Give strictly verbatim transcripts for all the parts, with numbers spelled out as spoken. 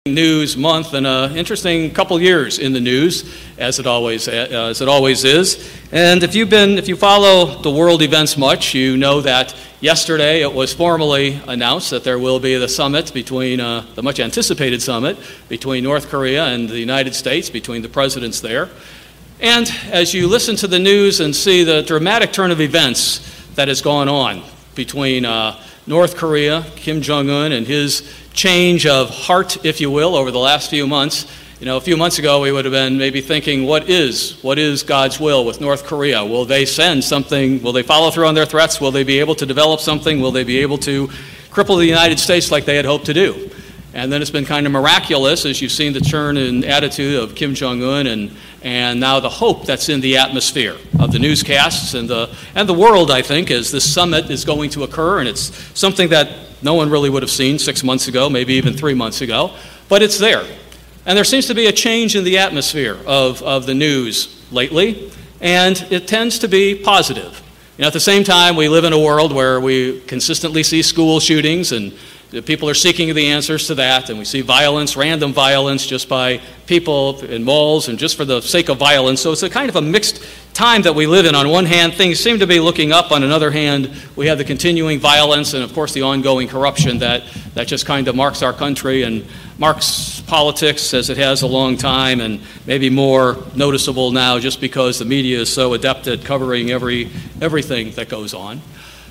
News month and an interesting couple years in the news, as it always uh, as it always is. And if you've been if you follow the world events much, you know that yesterday it was formally announced that there will be the summit between uh, the much anticipated summit between North Korea and the United States, between the presidents there. And as you listen to the news and see the dramatic turn of events that has gone on between uh, North Korea, Kim Jong-un, and his change of heart, if you will, over the last few months. You know, a few months ago we would have been maybe thinking, what is, what is God's will with North Korea? Will they send something? Will they follow through on their threats? Will they be able to develop something? Will they be able to cripple the United States like they had hoped to do? And then it's been kind of miraculous as you've seen the turn in attitude of Kim Jong-un and, and now the hope that's in the atmosphere of the newscasts and the, and the world, I think, as this summit is going to occur. And it's something that no one really would have seen six months ago, maybe even three months ago, but it's there. And there seems to be a change in the atmosphere of, of the news lately, and it tends to be positive. You know, at the same time, we live in a world where we consistently see school shootings, and people are seeking the answers to that, and we see violence, random violence, just by people in malls and just for the sake of violence. So it's a kind of a mixed time that we live in. On one hand, things seem to be looking up. On another hand, we have the continuing violence and, of course, the ongoing corruption that, that just kind of marks our country and marks politics as it has a long time, and maybe more noticeable now just because the media is so adept at covering every everything that goes on.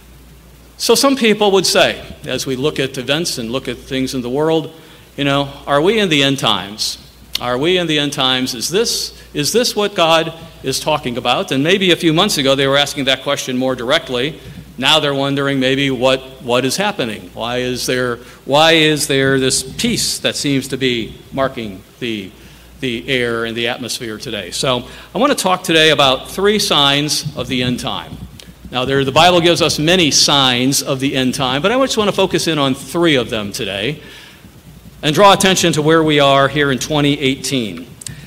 So some people would say, as we look at events and look at things in the world, you know, are we in the end times? Are we in the end times? Is this is this what God is talking about? And maybe a few months ago they were asking that question more directly. Now they're wondering maybe what, what is happening. Why is there why is there this peace that seems to be marking the the air and the atmosphere today? So I want to talk today about three signs of the end time. Now, there, the Bible gives us many signs of the end time, but I just want to focus in on three of them today and draw attention to where we are here in twenty eighteen.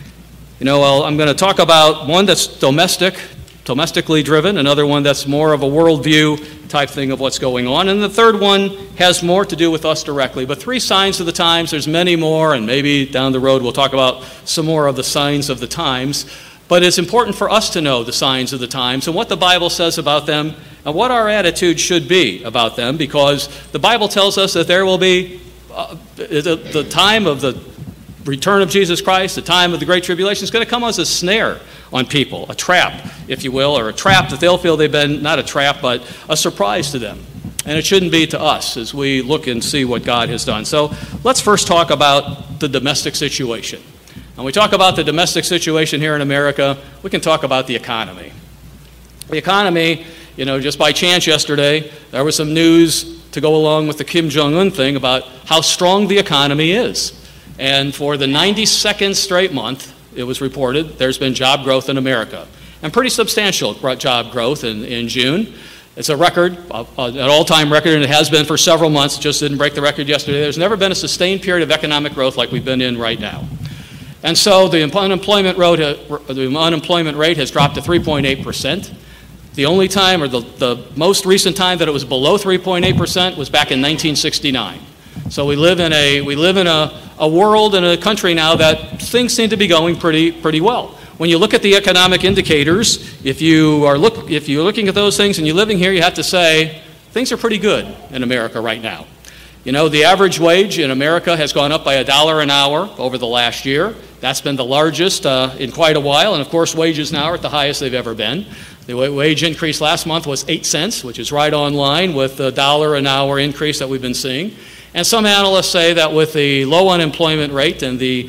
You know, well, I'm going to talk about one that's domestic, domestically driven, another one that's more of a worldview type thing of what's going on, and the third one has more to do with us directly. But three signs of the times, there's many more, and maybe down the road we'll talk about some more of the signs of the times. But it's important for us to know the signs of the times and what the Bible says about them and what our attitude should be about them, because the Bible tells us that there will be uh, the, the time of the return of Jesus Christ, the time of the Great Tribulation, is going to come as a snare on people, a trap, if you will, or a trap that they'll feel they've been, not a trap, but a surprise to them. And it shouldn't be to us as we look and see what God has done. So let's first talk about the domestic situation. When we talk about the domestic situation here in America, we can talk about the economy. The economy, you know, just by chance yesterday, there was some news to go along with the Kim Jong-un thing about how strong the economy is. And for the ninety-second straight month, it was reported, there's been job growth in America. And pretty substantial job growth in, in June. It's a record, an all-time record, and it has been for several months. It just didn't break the record yesterday. There's never been a sustained period of economic growth like we've been in right now. And so the unemployment rate, the unemployment rate has dropped to three point eight percent. The only time, or the, the most recent time that it was below three point eight percent was back in nineteen sixty-nine. So we live in a we live in a, a world and a country now that things seem to be going pretty pretty well. When you look at the economic indicators, if you are look if you're looking at those things and you're living here, you have to say things are pretty good in America right now. You know, the average wage in America has gone up by a dollar an hour over the last year. That's been the largest uh, in quite a while, and of course wages now are at the highest they've ever been. The wage increase last month was eight cents, which is right on line with the dollar an hour increase that we've been seeing. And some analysts say that with the low unemployment rate and the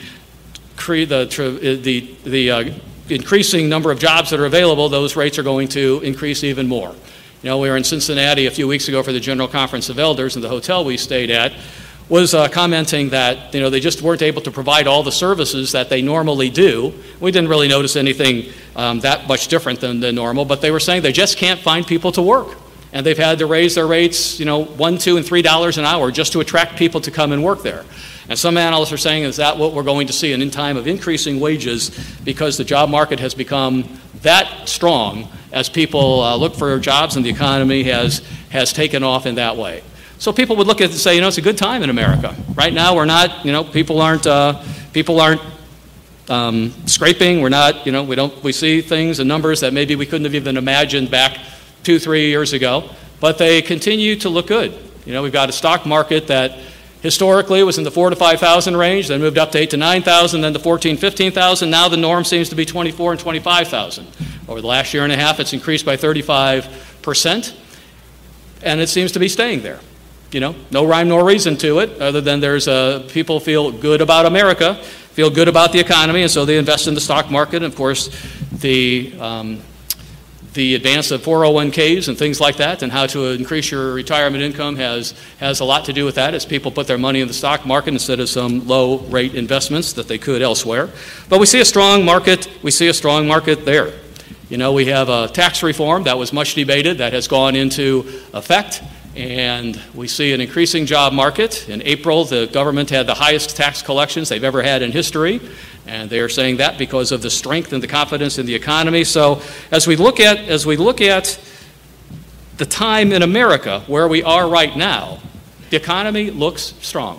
the the, the uh, increasing number of jobs that are available, those rates are going to increase even more. You know, we were in Cincinnati a few weeks ago for the General Conference of Elders, and the hotel we stayed at was uh, commenting that, you know, they just weren't able to provide all the services that they normally do. We didn't really notice anything um, that much different than, than normal, but they were saying they just can't find people to work. And they've had to raise their rates, you know, one, two, and three dollars an hour just to attract people to come and work there. And some analysts are saying, is that what we're going to see in time of increasing wages because the job market has become that strong as people uh, look for jobs and the economy has, has taken off in that way. So people would look at it and say, you know, it's a good time in America. Right now we're not, you know, people aren't, uh, people aren't um, scraping. We're not, you know, we don't, we see things and numbers that maybe we couldn't have even imagined back two, three years ago. But they continue to look good. You know, we've got a stock market that historically was in the four to five thousand range, then moved up to eight to nine thousand, then to fourteen, fifteen thousand. Now the norm seems to be twenty-four and twenty-five thousand. Over the last year and a half, it's increased by thirty-five percent, and it seems to be staying there. You know, no rhyme nor reason to it, other than there's uh, people feel good about America, feel good about the economy, and so they invest in the stock market. And of course, the um, the advance of four oh one Ks and things like that, and how to increase your retirement income has has a lot to do with that, as people put their money in the stock market instead of some low rate investments that they could elsewhere. But we see a strong market. We see a strong market there. You know, we have a tax reform that was much debated that has gone into effect. And we see an increasing job market. In April, the government had the highest tax collections they've ever had in history. And they are saying that because of the strength and the confidence in the economy. So as we look at, as we look at the time in America where we are right now, the economy looks strong.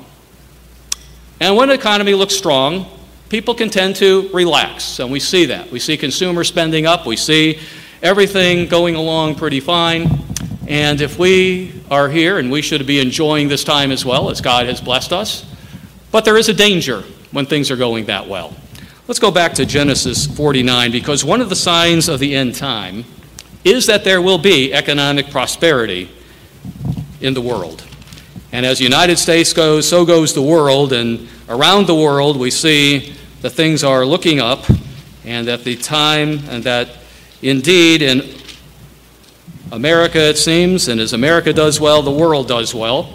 And when the economy looks strong, people can tend to relax. And we see that. We see consumer spending up. We see everything going along pretty fine. And if we are here, and we should be enjoying this time as well, as God has blessed us, but there is a danger when things are going that well. Let's go back to Genesis forty-nine, because one of the signs of the end time is that there will be economic prosperity in the world. And as the United States goes, so goes the world, and around the world we see that things are looking up, and that the time, and that indeed in America, it seems, and as America does well, the world does well.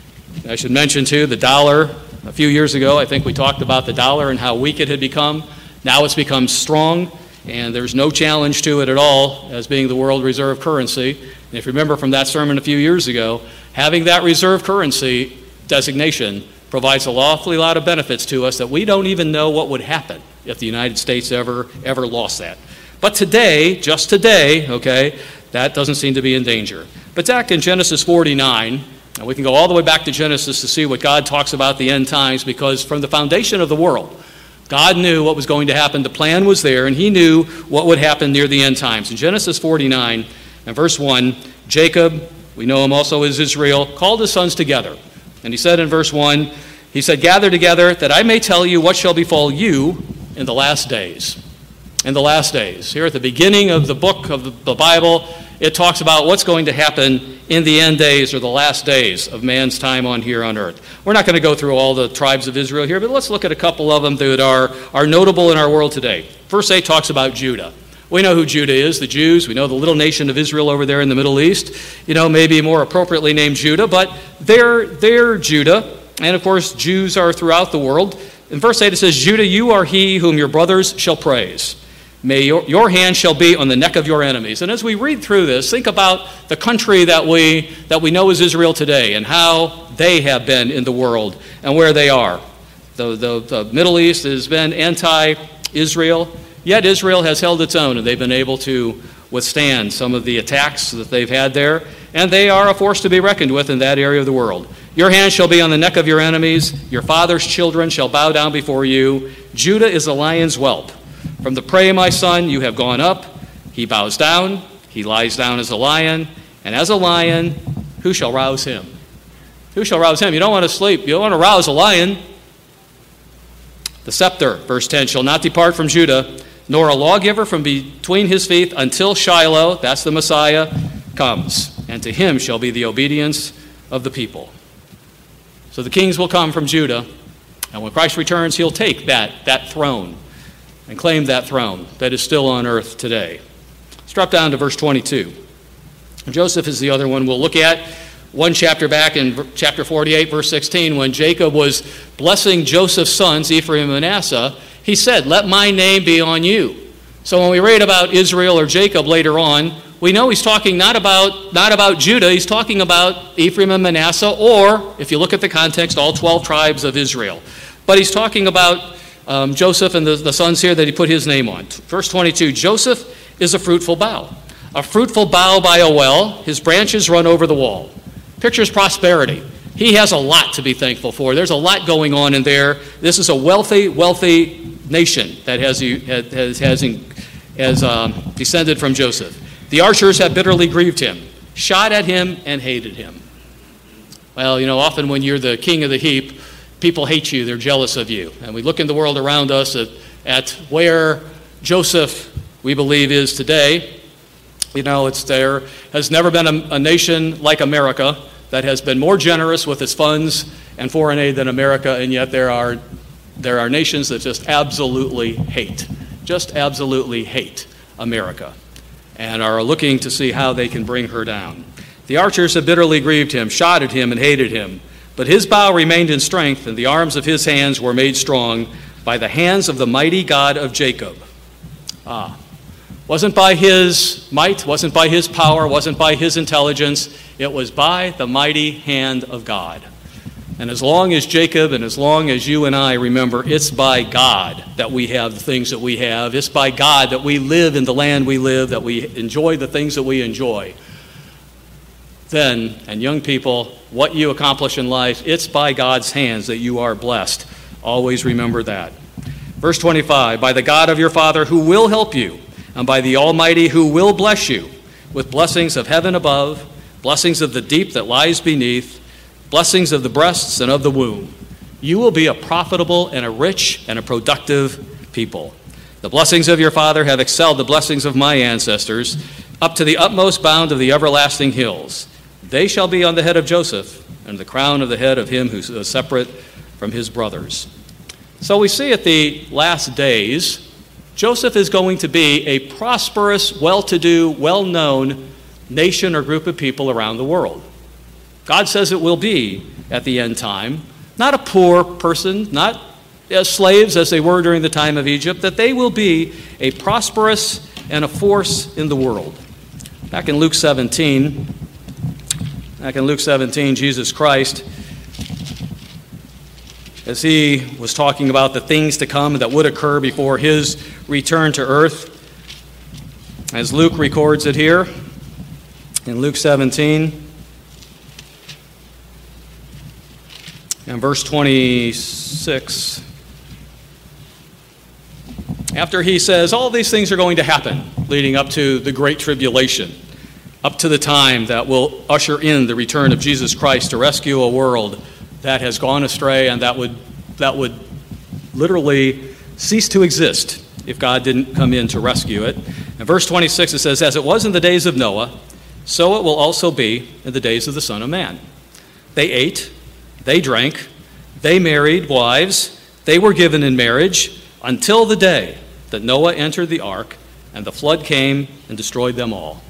I should mention, too, the dollar. A few years ago, I think we talked about the dollar and how weak it had become. Now it's become strong, and there's no challenge to it at all as being the world reserve currency. And if you remember from that sermon a few years ago, having that reserve currency designation provides an awfully lot of benefits to us that we don't even know what would happen if the United States ever, ever lost that. But today, just today, okay, that doesn't seem to be in danger. But back in Genesis forty-nine, and we can go all the way back to Genesis to see what God talks about the end times, because from the foundation of the world, God knew what was going to happen. The plan was there, and he knew what would happen near the end times. In Genesis forty-nine and verse one, Jacob, we know him also as Israel, called his sons together. And he said in verse one, he said, "Gather together, that I may tell you what shall befall you in the last days." In the last days. Here at the beginning of the book of the Bible, it talks about what's going to happen in the end days, or the last days of man's time on here on earth. We're not going to go through all the tribes of Israel here, but let's look at a couple of them that are, are notable in our world today. Verse eight talks about Judah. We know who Judah is, the Jews. We know the little nation of Israel over there in the Middle East. You know, maybe more appropriately named Judah, but they're, they're Judah. And of course, Jews are throughout the world. In verse eight it says, "Judah, you are he whom your brothers shall praise. May your, your hand shall be on the neck of your enemies." And as we read through this, think about the country that we that we know as Israel today, and how they have been in the world and where they are. The, the, the Middle East has been anti-Israel, yet Israel has held its own, and they've been able to withstand some of the attacks that they've had there, and they are a force to be reckoned with in that area of the world. "Your hand shall be on the neck of your enemies. Your father's children shall bow down before you. Judah is a lion's whelp. From the prey, my son, you have gone up. He bows down. He lies down as a lion. And as a lion, who shall rouse him?" Who shall rouse him? You don't want to sleep. You don't want to rouse a lion. "The scepter," verse ten, "shall not depart from Judah, nor a lawgiver from between his feet, until Shiloh," that's the Messiah, "comes. And to him shall be the obedience of the people." So the kings will come from Judah. And when Christ returns, he'll take that, that throne and claim that throne that is still on earth today. Let's drop down to verse twenty-two. Joseph is the other one we'll look at. One chapter back in chapter forty-eight, verse sixteen, when Jacob was blessing Joseph's sons, Ephraim and Manasseh, he said, "Let my name be on you." So when we read about Israel or Jacob later on, we know he's talking not about, not about Judah, he's talking about Ephraim and Manasseh, or, if you look at the context, all twelve tribes of Israel. But he's talking about Um, Joseph and the, the sons here that he put his name on. Verse twenty-two, "Joseph is a fruitful bough, a fruitful bough by a well. His branches run over the wall. pictures prosperity. He has a lot to be thankful for. There's a lot going on in there. This is a wealthy, wealthy nation that has, has, has, has um, descended from Joseph. The archers have bitterly grieved him, shot at him, and hated him. Well, you know, often when you're the king of the heap, people hate you. They're jealous of you. And we look in the world around us at, at where Joseph, we believe, is today. You know, it's there has never been a, a nation like America that has been more generous with its funds and foreign aid than America, and yet there are there are nations that just absolutely hate, just absolutely hate America, and are looking to see how they can bring her down. The archers have bitterly grieved him, shot at him, and hated him. But his bow remained in strength, and the arms of his hands were made strong by the hands of the mighty God of Jacob. Ah, wasn't by his might, wasn't by his power, wasn't by his intelligence. It was by the mighty hand of God. And as long as Jacob and as long as you and I remember, it's by God that we have the things that we have. It's by God that we live in the land we live, that we enjoy the things that we enjoy. Then, and young people, what you accomplish in life, it's by God's hands that you are blessed. Always remember that. Verse twenty-five, by the God of your father who will help you, and by the Almighty who will bless you with blessings of heaven above, blessings of the deep that lies beneath, blessings of the breasts and of the womb. You will be a profitable and a rich and a productive people. The blessings of your father have excelled the blessings of my ancestors up to the utmost bound of the everlasting hills. They shall be on the head of Joseph and the crown of the head of him who is separate from his brothers. So we see at the last days, Joseph is going to be a prosperous, well-to-do, well-known nation or group of people around the world. God says it will be at the end time. Not a poor person, not as slaves as they were during the time of Egypt, that they will be a prosperous and a force in the world. Back in Luke seventeen, back in Luke seventeen, Jesus Christ, as he was talking about the things to come that would occur before his return to earth, as Luke records it here, in Luke seventeen, and verse twenty-six, after he says all these things are going to happen leading up to the Great Tribulation, up to the time that will usher in the return of Jesus Christ to rescue a world that has gone astray and that would that would literally cease to exist if God didn't come in to rescue it. In verse twenty-six it says, as it was in the days of Noah, so it will also be in the days of the Son of Man. They ate, they drank, they married wives, they were given in marriage until the day that Noah entered the ark and the flood came and destroyed them all.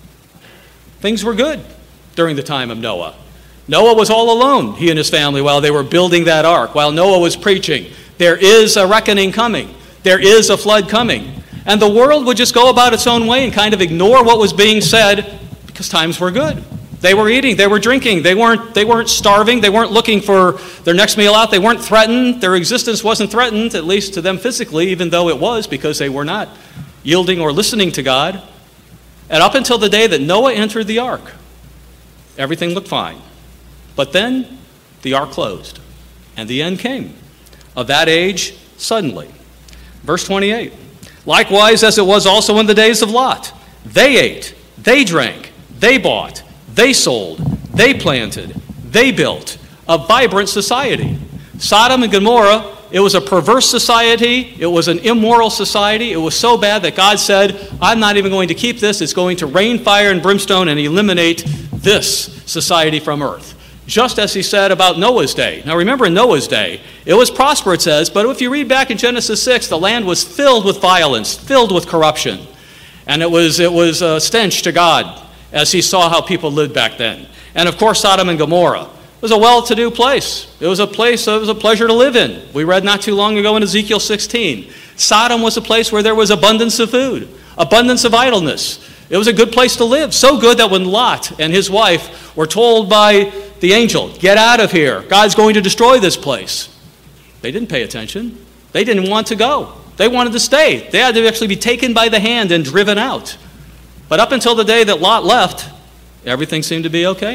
Things were good during the time of Noah. Noah was all alone, he and his family, while they were building that ark, while Noah was preaching. There is a reckoning coming. There is a flood coming. And the world would just go about its own way and kind of ignore what was being said because times were good. They were eating, they were drinking, they weren't, they weren't starving, they weren't looking for their next meal out, they weren't threatened, their existence wasn't threatened, at least to them physically, even though it was because they were not yielding or listening to God. And up until the day that Noah entered the ark, everything looked fine. But then the ark closed, and the end came of that age suddenly. Verse twenty-eight, likewise as it was also in the days of Lot, they ate, they drank, they bought, they sold, they planted, they built a vibrant society. Sodom and Gomorrah, it was a perverse society. It was an immoral society. It was so bad that God said, I'm not even going to keep this. It's going to rain fire and brimstone and eliminate this society from earth. Just as he said about Noah's day. Now remember, in Noah's day, it was prosper, it says, but if you read back in Genesis six, the land was filled with violence, filled with corruption. And it was, it was a stench to God as he saw how people lived back then. And of course, Sodom and Gomorrah was a well-to-do place. It was a place that was a pleasure to live in. We read not too long ago in Ezekiel sixteen. Sodom was a place where there was abundance of food, abundance of idleness. It was a good place to live, so good that when Lot and his wife were told by the angel, get out of here, God's going to destroy this place, they didn't pay attention. They didn't want to go. They wanted to stay. They had to actually be taken by the hand and driven out. But up until the day that Lot left, everything seemed to be okay, and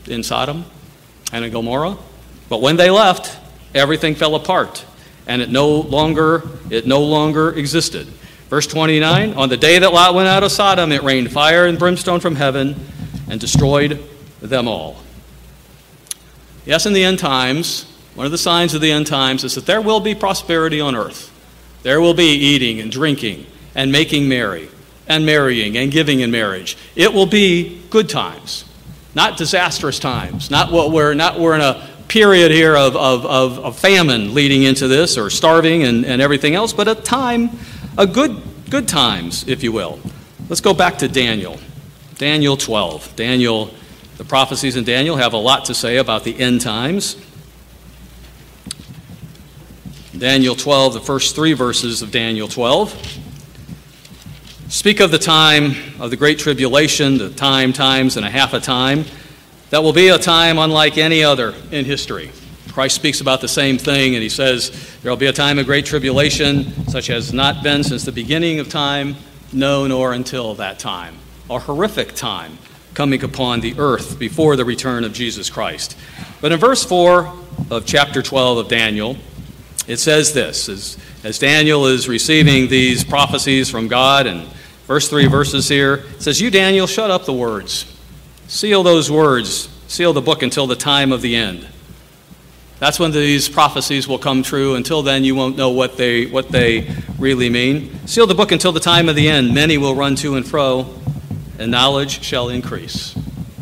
in Sodom and in Gomorrah. But when they left, everything fell apart, and it no longer, it no longer existed. Verse twenty-nine, on the day that Lot went out of Sodom, it rained fire and brimstone from heaven and destroyed them all. Yes, in the end times, one of the signs of the end times is that there will be prosperity on earth. There will be eating and drinking and making merry and marrying and giving in marriage. It will be good times, not disastrous times, not what we're, not we're in a period here of, of, of, of famine leading into this, or starving and, and everything else, but a time, a good, good times, if you will. Let's go back to Daniel. Daniel twelve. Daniel, the prophecies in Daniel have a lot to say about the end times. Daniel twelve, the first three verses of Daniel twelve, speak of the time of the Great Tribulation, the time, times, and a half a time. That will be a time unlike any other in history. Christ speaks about the same thing, and he says there will be a time of great tribulation, such as not been since the beginning of time, no, nor until that time. A horrific time coming upon the earth before the return of Jesus Christ. But in verse four of chapter twelve of Daniel, it says this, as, as Daniel is receiving these prophecies from God, and verse three verses here, it says, you, Daniel, shut up the words. Seal those words. Seal the book until the time of the end. That's when these prophecies will come true. Until then, you won't know what they, what they really mean. Seal the book until the time of the end. Many will run to and fro, and knowledge shall increase.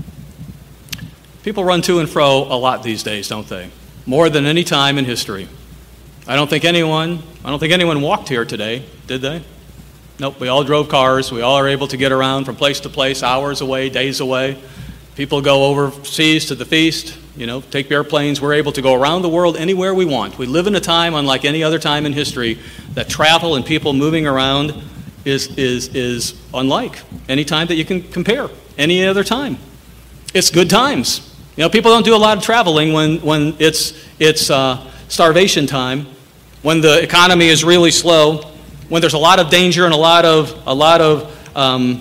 People run to and fro a lot these days, don't they? More than any time in history. I don't think anyone, I don't think anyone walked here today, did they? Nope, we all drove cars. We all are able to get around from place to place, hours away, days away. People go overseas to the feast, you know, take airplanes. We're able to go around the world anywhere we want. We live in a time unlike any other time in history that travel and people moving around is, is, is unlike any time that you can compare, any other time. It's good times. You know, people don't do a lot of traveling when, when it's, it's uh, starvation time, when the economy is really slow, when there's a lot of danger and a lot of, a lot of um,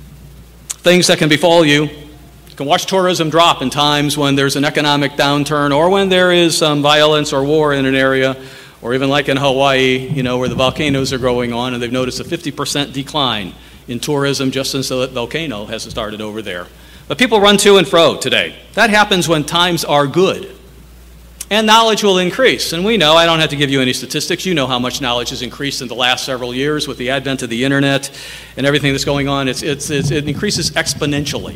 things that can befall you. You can watch tourism drop in times when there's an economic downturn, or when there is some violence or war in an area, or even like in Hawaii, you know, where the volcanoes are going on, and they've noticed a fifty percent decline in tourism just since the volcano has started over there. But people run to and fro today. That happens when times are good. And knowledge will increase. And we know, I don't have to give you any statistics, you know how much knowledge has increased in the last several years with the advent of the internet and everything that's going on. It's, it's, it's, it increases exponentially.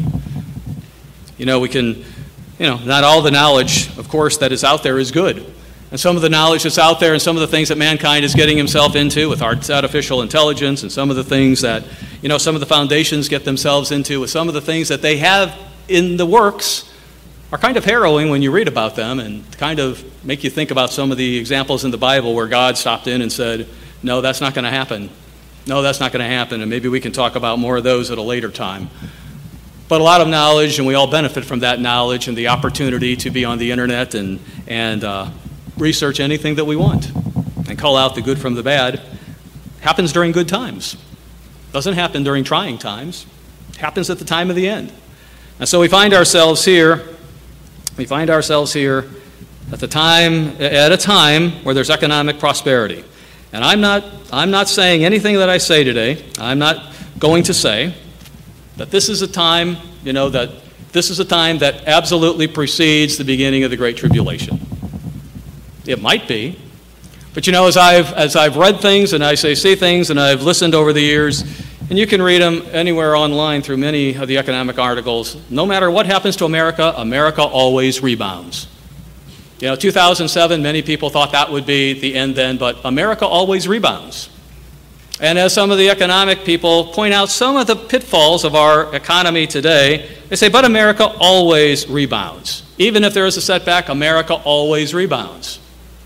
You know, we can, you know, not all the knowledge, of course, that is out there is good. And some of the knowledge that's out there and some of the things that mankind is getting himself into with artificial intelligence, and some of the things that, you know, some of the foundations get themselves into with some of the things that they have in the works are kind of harrowing when you read about them, and kind of make you think about some of the examples in the Bible where God stopped in and said, no, that's not going to happen. No, that's not going to happen. And maybe we can talk about more of those at a later time. But a lot of knowledge, and we all benefit from that knowledge and the opportunity to be on the internet and, and uh, research anything that we want and call out the good from the bad, happens during good times. Doesn't happen during trying times. It happens at the time of the end. And so we find ourselves here, we find ourselves here at the time, at a time where there's economic prosperity. And I'm not, I'm not saying anything that I say today. I'm not going to say that this is a time, you know, that this is a time that absolutely precedes the beginning of the Great Tribulation. It might be. But you know, as I've, as I've read things and I say see things and I've listened over the years, and you can read them anywhere online through many of the economic articles, no matter what happens to America, America always rebounds. You know, two thousand seven, many people thought that would be the end then, but America always rebounds. And as some of the economic people point out some of the pitfalls of our economy today, they say, but America always rebounds. Even if there is a setback, America always rebounds.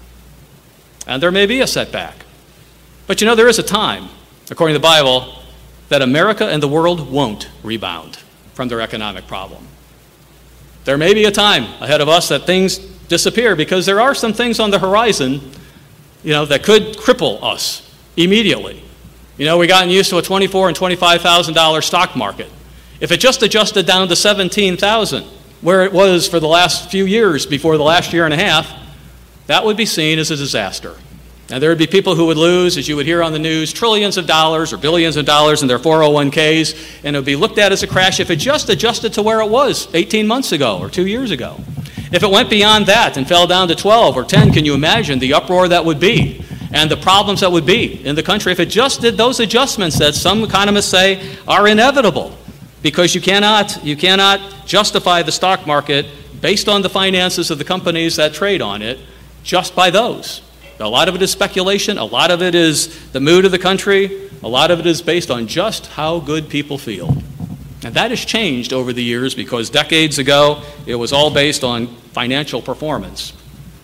And there may be a setback. But you know, there is a time, according to the Bible, that America and the world won't rebound from their economic problem. There may be a time ahead of us that things disappear, because there are some things on the horizon, you know, that could cripple us immediately. You know, we've gotten used to a twenty-four thousand dollars and twenty-five thousand dollars stock market. If it just adjusted down to seventeen thousand dollars, where it was for the last few years before the last year and a half, that would be seen as a disaster. And there would be people who would lose, as you would hear on the news, trillions of dollars or billions of dollars in their four oh one k's, and it would be looked at as a crash if it just adjusted to where it was eighteen months ago or two years ago. If it went beyond that and fell down to twelve or ten, can you imagine the uproar that would be and the problems that would be in the country if it just did those adjustments that some economists say are inevitable? Because you cannot, you cannot justify the stock market based on the finances of the companies that trade on it just by those. A lot of it is speculation. A lot of it is the mood of the country. A lot of it is based on just how good people feel. And that has changed over the years because decades ago it was all based on financial performance.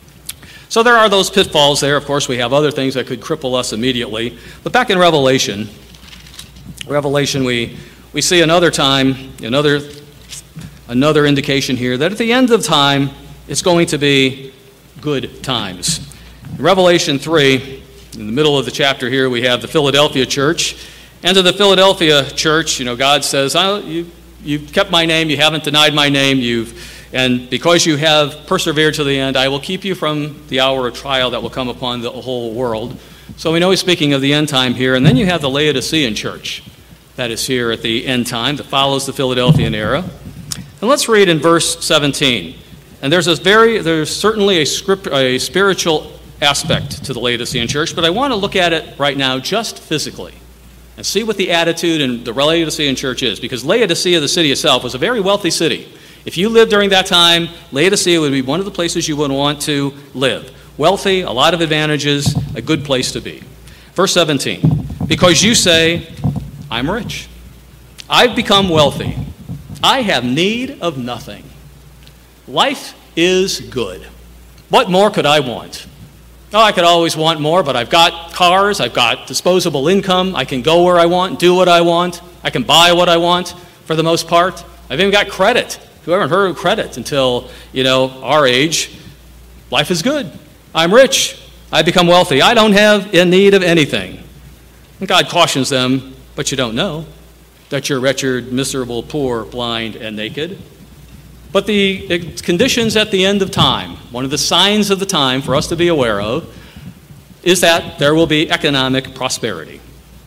So there are those pitfalls there. Of course, we have other things that could cripple us immediately. But back in Revelation, Revelation, we we see another time, another another indication here that at the end of time, it's going to be good times. In Revelation three, in the middle of the chapter here, we have the Philadelphia church. And to the Philadelphia church, you know, God says, oh, you, you've kept my name, you haven't denied my name, you've and because you have persevered to the end, I will keep you from the hour of trial that will come upon the whole world. So we know he's speaking of the end time here. And then you have the Laodicean church that is here at the end time that follows the Philadelphian era. And let's read in verse seventeen. And there's a very, there's certainly a, script, a spiritual aspect to the Laodicean church, but I want to look at it right now just physically and see what the attitude in the Laodicean church is, because Laodicea, the city itself, was a very wealthy city. If you lived during that time, Laodicea would be one of the places you would want to live. Wealthy, a lot of advantages, a good place to be. Verse seventeen, because you say, I'm rich. I've become wealthy. I have need of nothing. Life is good. What more could I want? Oh, I could always want more, but I've got cars, I've got disposable income, I can go where I want, do what I want, I can buy what I want for the most part. I've even got credit. Who haven't heard of credit until, you know, our age? Life is good. I'm rich. I've become wealthy. I don't have in need of anything. And God cautions them, but you don't know that you're wretched, miserable, poor, blind, and naked. But the conditions at the end of time, one of the signs of the time for us to be aware of, is that there will be economic prosperity.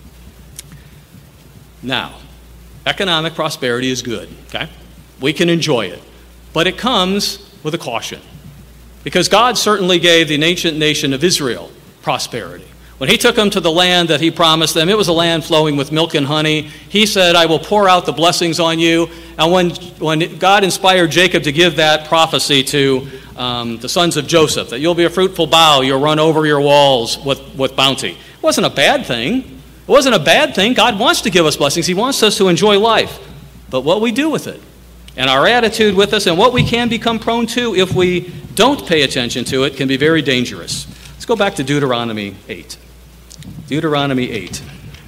Now, economic prosperity is good, okay? We can enjoy it, but it comes with a caution. Because God certainly gave the ancient nation of Israel prosperity. When he took them to the land that he promised them, it was a land flowing with milk and honey. He said, I will pour out the blessings on you. And when, when God inspired Jacob to give that prophecy to um, the sons of Joseph, that you'll be a fruitful bough, you'll run over your walls with, with bounty. It wasn't a bad thing. It wasn't a bad thing. God wants to give us blessings. He wants us to enjoy life. But what we do with it, and our attitude with us, and what we can become prone to if we don't pay attention to it, can be very dangerous. Let's go back to Deuteronomy eight. Deuteronomy eight.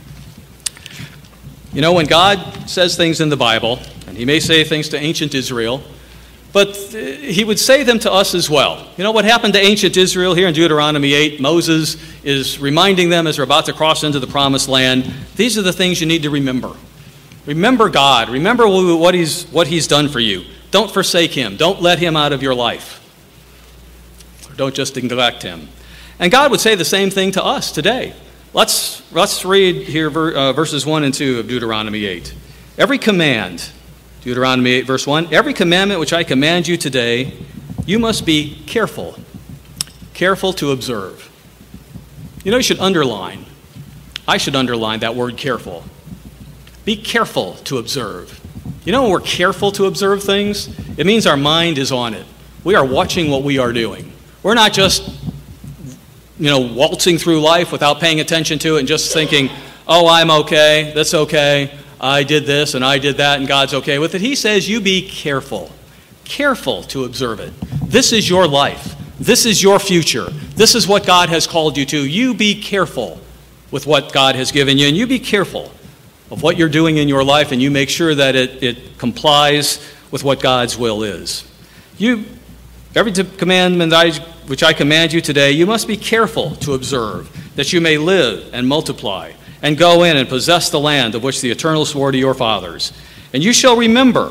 You know, when God says things in the Bible, and he may say things to ancient Israel, but he would say them to us as well. You know what happened to ancient Israel here in Deuteronomy eight? Moses is reminding them as they're about to cross into the promised land, these are the things you need to remember. Remember God. Remember what he's, what he's done for you. Don't forsake him. Don't let him out of your life. Don't just neglect him. And God would say the same thing to us today. Let's, let's read here uh, verses one and two of Deuteronomy eight. Every command, Deuteronomy eight verse one, every commandment which I command you today, you must be careful, careful to observe. You know, you should underline. I should underline that word careful. Be careful to observe. You know, when we're careful to observe things, it means our mind is on it. We are watching what we are doing. We're not just, you know, waltzing through life without paying attention to it and just thinking, oh, I'm okay, that's okay, I did this and I did that and God's okay with it. He says you be careful, careful to observe it. This is your life. This is your future. This is what God has called you to. You be careful with what God has given you, and you be careful of what you're doing in your life, and you make sure that it, it complies with what God's will is. You, every commandment I, which I command you today, you must be careful to observe, that you may live and multiply, and go in and possess the land of which the Eternal swore to your fathers. And you shall remember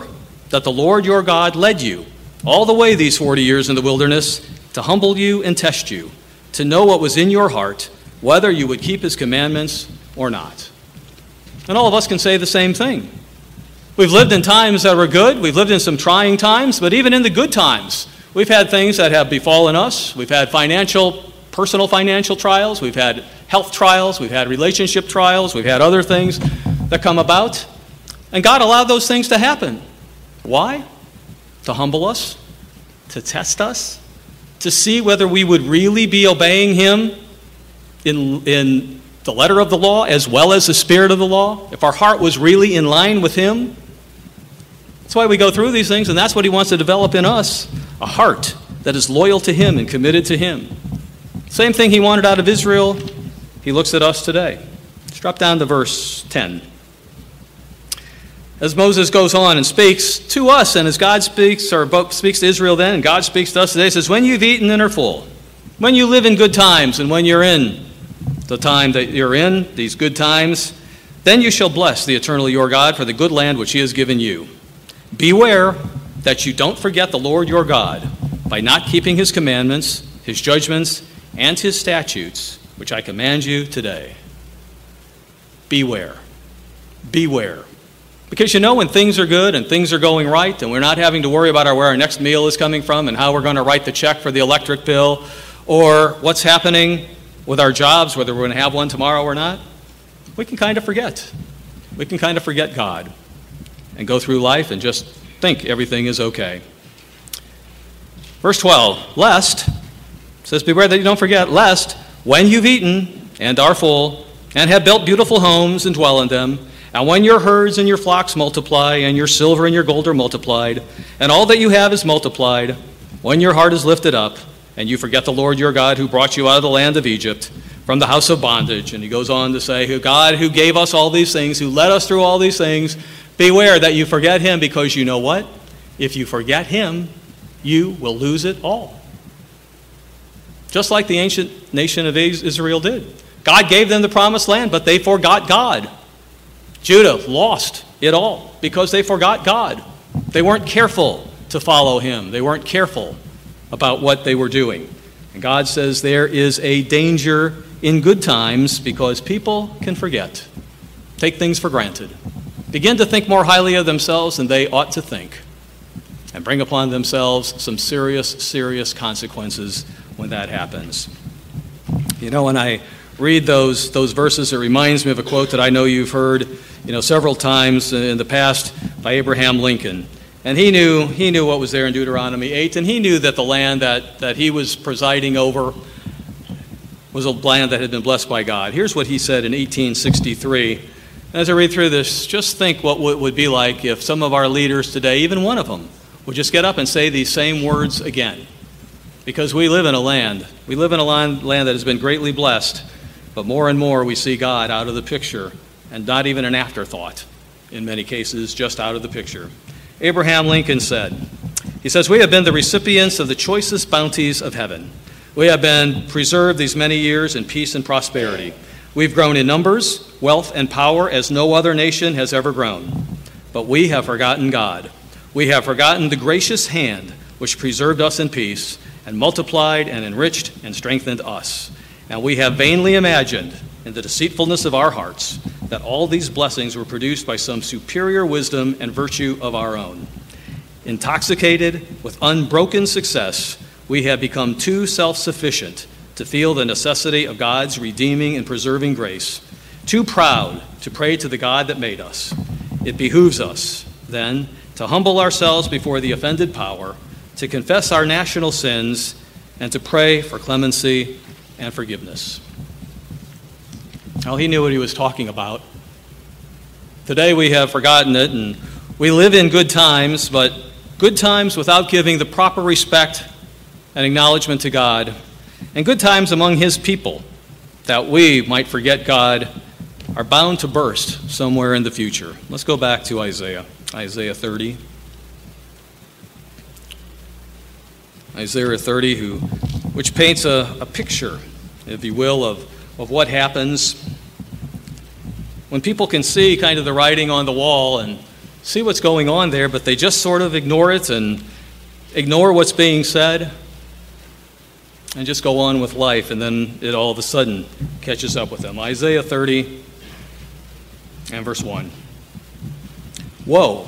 that the Lord your God led you all the way these forty years in the wilderness to humble you and test you, to know what was in your heart, whether you would keep his commandments or not. And all of us can say the same thing. We've lived in times that were good. We've lived in some trying times, but even in the good times, we've had things that have befallen us. We've had financial, personal financial trials. We've had health trials. We've had relationship trials. We've had other things that come about. And God allowed those things to happen. Why? To humble us, to test us, to see whether we would really be obeying him in, in the letter of the law as well as the spirit of the law, if our heart was really in line with him. That's why we go through these things, and that's what he wants to develop in us, a heart that is loyal to him and committed to him. Same thing he wanted out of Israel, he looks at us today. Let's drop down to verse ten. As Moses goes on and speaks to us, and as God speaks, or speaks to Israel then, and God speaks to us today, he says, when you've eaten and are full, when you live in good times, and when you're in the time that you're in, these good times, then you shall bless the eternal your God for the good land which he has given you. Beware that you don't forget the Lord your God by not keeping his commandments, his judgments, and his statutes, which I command you today. Beware. Beware. Because you know when things are good and things are going right and we're not having to worry about our, where our next meal is coming from and how we're going to write the check for the electric bill or what's happening with our jobs, whether we're going to have one tomorrow or not, we can kind of forget. We can kind of forget God and go through life and just think everything is okay. Verse twelve, lest, says, beware that you don't forget, lest when you've eaten and are full and have built beautiful homes and dwell in them, and when your herds and your flocks multiply, and your silver and your gold are multiplied, and all that you have is multiplied, when your heart is lifted up, and you forget the Lord your God who brought you out of the land of Egypt, from the house of bondage. And he goes on to say, God who gave us all these things, who led us through all these things, beware that you forget him, because you know what? If you forget him, you will lose it all. Just like the ancient nation of Israel did. God gave them the promised land, but they forgot God. Judah lost it all because they forgot God. They weren't careful to follow him. They weren't careful about what they were doing. And God says there is a danger in good times because people can forget, take things for granted, begin to think more highly of themselves than they ought to think, and bring upon themselves some serious, serious consequences when that happens. You know, when I read those those verses, it reminds me of a quote that I know you've heard, you know, several times in the past by Abraham Lincoln. And he knew he knew what was there in Deuteronomy eight, and he knew that the land that, that he was presiding over was a land that had been blessed by God. Here's what he said in eighteen sixty-three. As I read through this, just think what it would be like if some of our leaders today, even one of them, would just get up and say these same words again. Because we live in a land, we live in a land, land that has been greatly blessed, but more and more we see God out of the picture, and not even an afterthought, in many cases, just out of the picture. Abraham Lincoln said, he says, we have been the recipients of the choicest bounties of heaven. We have been preserved these many years in peace and prosperity. We've grown in numbers, wealth, and power as no other nation has ever grown. But we have forgotten God. We have forgotten the gracious hand which preserved us in peace and multiplied and enriched and strengthened us. And we have vainly imagined in the deceitfulness of our hearts that all these blessings were produced by some superior wisdom and virtue of our own. Intoxicated with unbroken success, we have become too self-sufficient to feel the necessity of God's redeeming and preserving grace, too proud to pray to the God that made us. It behooves us, then, to humble ourselves before the offended power, to confess our national sins, and to pray for clemency and forgiveness. Well, he knew what he was talking about. Today we have forgotten it, and we live in good times, but good times without giving the proper respect and acknowledgement to God, and good times among his people that we might forget God are bound to burst somewhere in the future. Let's go back to Isaiah, Isaiah thirty. Isaiah thirty, who, which paints a, a picture, if you will, of, of what happens when people can see kind of the writing on the wall and see what's going on there, but they just sort of ignore it and ignore what's being said and just go on with life, and then it all of a sudden catches up with them. Isaiah thirty and verse one. Woe!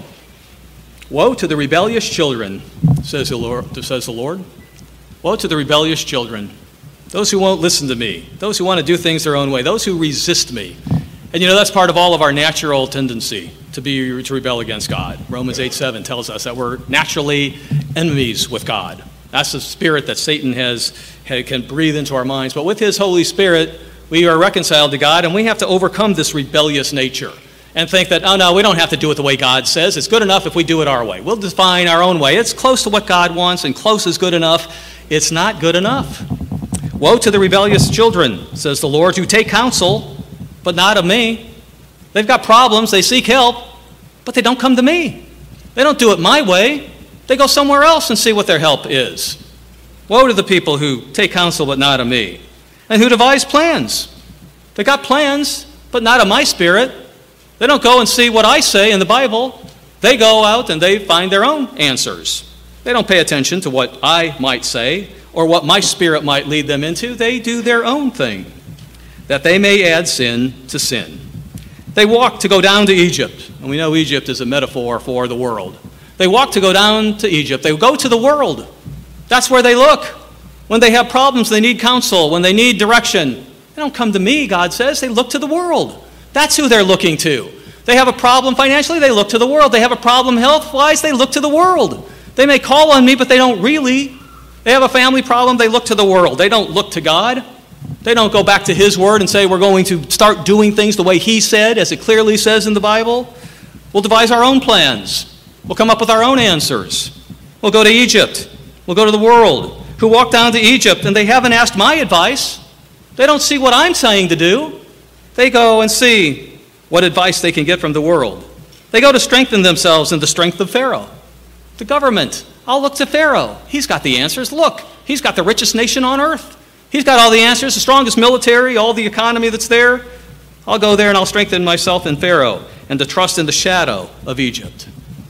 Woe to the rebellious children, says the Lord. Says the Lord. Woe to the rebellious children, those who won't listen to me, those who want to do things their own way, those who resist me. And you know, that's part of all of our natural tendency to be to rebel against God. Romans eight seven tells us that we're naturally enemies with God. That's the spirit that Satan has can breathe into our minds. But with his Holy Spirit, we are reconciled to God, and we have to overcome this rebellious nature and think that, oh no, we don't have to do it the way God says. It's good enough if we do it our way. We'll define our own way. It's close to what God wants, and close is good enough. It's not good enough. Woe to the rebellious children, says the Lord, who take counsel, but not of me. They've got problems, they seek help, but they don't come to me. They don't do it my way. They go somewhere else and see what their help is. Woe to the people who take counsel, but not of me, and who devise plans. They got plans, but not of my spirit. They don't go and see what I say in the Bible. They go out and they find their own answers. They don't pay attention to what I might say or what my spirit might lead them into. They do their own thing, that they may add sin to sin. They walk to go down to Egypt, and we know Egypt is a metaphor for the world. They walk to go down to Egypt. They go to the world. That's where they look. When they have problems, they need counsel. When they need direction, they don't come to me, God says. They look to the world. That's who they're looking to. They have a problem financially, they look to the world. They have a problem health-wise, they look to the world. They may call on me, but they don't really. They have a family problem, they look to the world. They don't look to God. They don't go back to His Word and say, we're going to start doing things the way He said, as it clearly says in the Bible. We'll devise our own plans. We'll come up with our own answers. We'll go to Egypt. We'll go to the world. Who walk down to Egypt, and they haven't asked my advice. They don't see what I'm saying to do. They go and see what advice they can get from the world. They go to strengthen themselves in the strength of Pharaoh. The government. I'll look to Pharaoh. He's got the answers. Look, he's got the richest nation on earth. He's got all the answers, the strongest military, all the economy that's there. I'll go there and I'll strengthen myself in Pharaoh and to trust in the shadow of Egypt.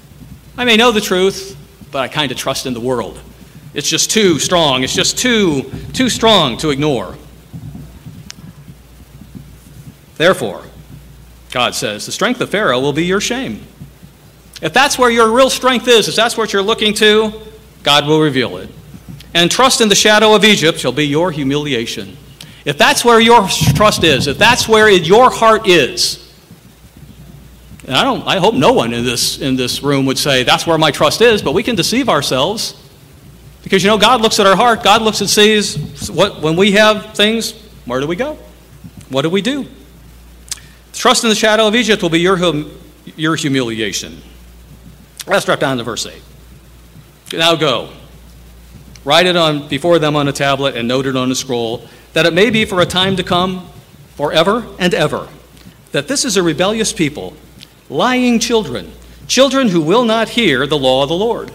I may know the truth, but I kind of trust in the world. It's just too strong. It's just too, too strong to ignore. Therefore, God says, the strength of Pharaoh will be your shame. If that's where your real strength is, if that's what you're looking to, God will reveal it. And trust in the shadow of Egypt shall be your humiliation. If that's where your trust is, if that's where your heart is, and I don't, I hope no one in this, in this room would say, that's where my trust is, but we can deceive ourselves. Because, you know, God looks at our heart. God looks and sees what, when we have things, where do we go? What do we do? Trust in the shadow of Egypt will be your, hum, your humiliation. Let's drop down to verse eight. Now go. Write it on before them on a tablet and note it on a scroll, that it may be for a time to come, forever and ever, that this is a rebellious people, lying children, children who will not hear the law of the Lord.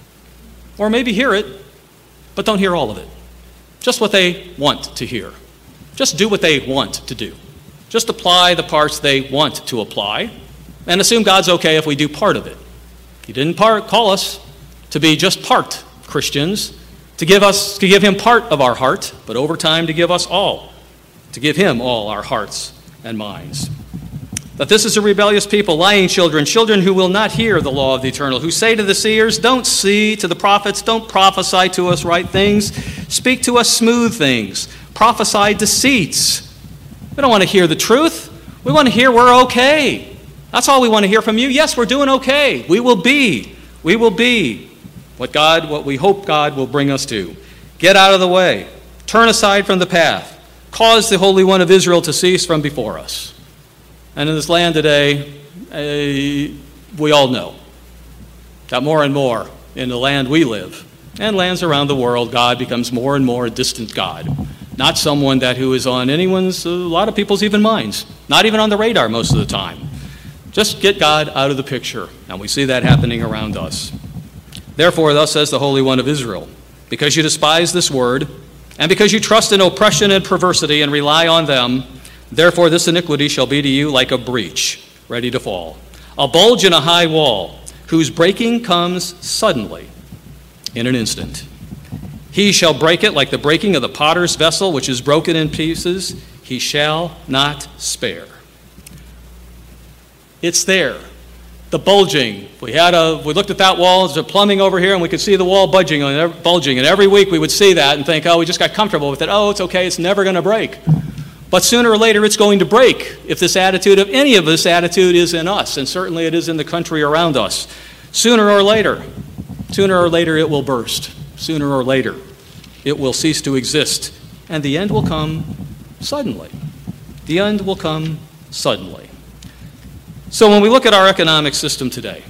Or maybe hear it, but don't hear all of it. Just what they want to hear. Just do what they want to do. Just apply the parts they want to apply, and assume God's okay if we do part of it. He didn't part, call us to be just part Christians, to give us, to give Him part of our heart, but over time to give us all, to give Him all our hearts and minds. That this is a rebellious people, lying children, children who will not hear the law of the eternal, who say to the seers, don't see, to the prophets, don't prophesy to us right things, speak to us smooth things, prophesy deceits. We don't want to hear the truth. We want to hear we're okay. That's all we want to hear from you. Yes, we're doing okay. We will be. We will be what God, what we hope God will bring us to. Get out of the way. Turn aside from the path. Cause the Holy One of Israel to cease from before us. And in this land today, uh, we all know that more and more in the land we live and lands around the world, God becomes more and more a distant God. Not someone that who is on anyone's, a lot of people's even minds. Not even on the radar most of the time. Just get God out of the picture. And we see that happening around us. Therefore, thus says the Holy One of Israel, because you despise this word, and because you trust in oppression and perversity and rely on them, therefore this iniquity shall be to you like a breach, ready to fall. a bulge in a high wall, whose breaking comes suddenly, in an instant. He shall break it like the breaking of the potter's vessel, which is broken in pieces. He shall not spare. It's there. The bulging. We had a. We looked at that wall. There's a plumbing over here, and we could see the wall budging and bulging. And every week we would see that and think, oh, we just got comfortable with it. Oh, it's okay. It's never going to break. But sooner or later, it's going to break if this attitude, if any of this attitude is in us, and certainly it is in the country around us. Sooner or later, sooner or later it will burst. Sooner or later, it will cease to exist, and the end will come suddenly. The end will come suddenly. So when we look at our economic system today,